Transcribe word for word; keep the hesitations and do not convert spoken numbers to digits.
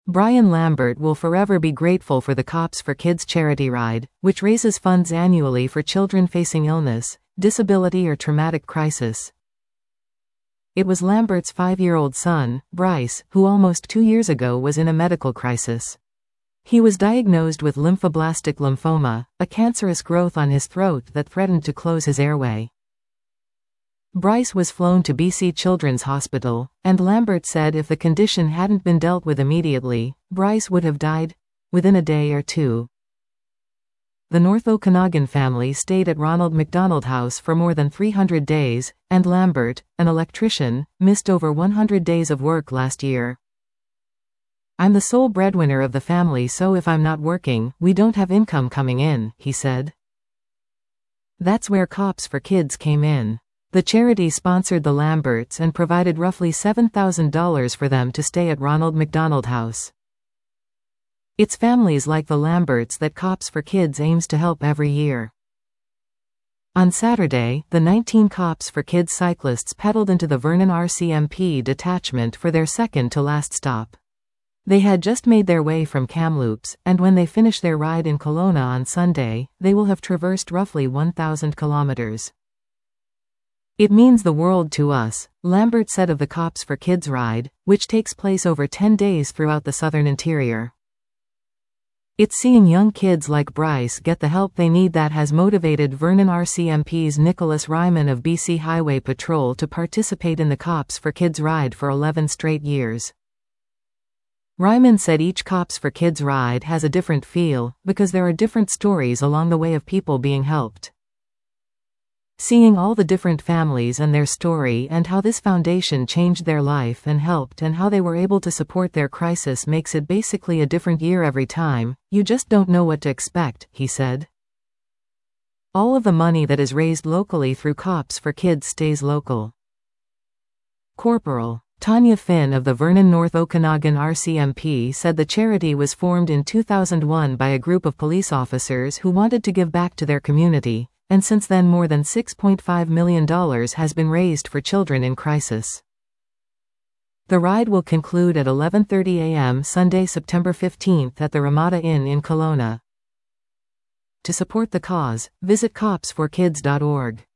Brian Lambert will forever be grateful for the Cops for Kids charity ride, which raises funds annually for children facing illness, disability or traumatic crisis. It was Lambert's five-year-old son, Bryce, who almost two years ago was in a medical crisis. He was diagnosed with lymphoblastic lymphoma, a cancerous growth on his throat that threatened to close his airway. Bryce was flown to B C Children's Hospital, and Lambert said if the condition hadn't been dealt with immediately, Bryce would have died within a day or two. The North Okanagan family stayed at Ronald McDonald House for more than three hundred days, and Lambert, an electrician, missed over one hundred days of work last year. "I'm the sole breadwinner of the family, so if I'm not working, we don't have income coming in," he said. That's where Cops for Kids came in. The charity sponsored the Lamberts and provided roughly seven thousand dollars for them to stay at Ronald McDonald House. It's families like the Lamberts that Cops for Kids aims to help every year. On Saturday, the nineteen Cops for Kids cyclists pedaled into the Vernon R C M P detachment for their second-to-last stop. They had just made their way from Kamloops, and when they finish their ride in Kelowna on Sunday, they will have traversed roughly one thousand kilometers. "It means the world to us," Lambert said of the Cops for Kids ride, which takes place over ten days throughout the southern interior. "It's seeing young kids like Bryce get the help they need that has motivated Vernon R C M P's Nicholas Ryman of B C Highway Patrol to participate in the Cops for Kids ride for eleven straight years. Ryman said each Cops for Kids ride has a different feel, because there are different stories along the way of people being helped. Seeing all the different families and their story and how this foundation changed their life and helped and how they were able to support their crisis makes it basically a different year every time. You just don't know what to expect," he said. All of the money that is raised locally through Cops for Kids stays local. Corporal Tanya Finn of the Vernon North Okanagan R C M P said the charity was formed in two thousand one by a group of police officers who wanted to give back to their community, and since then more than six point five million dollars has been raised for children in crisis. The ride will conclude at eleven thirty a m Sunday, September fifteenth at the Ramada Inn in Kelowna. To support the cause, visit cops for kids dot org.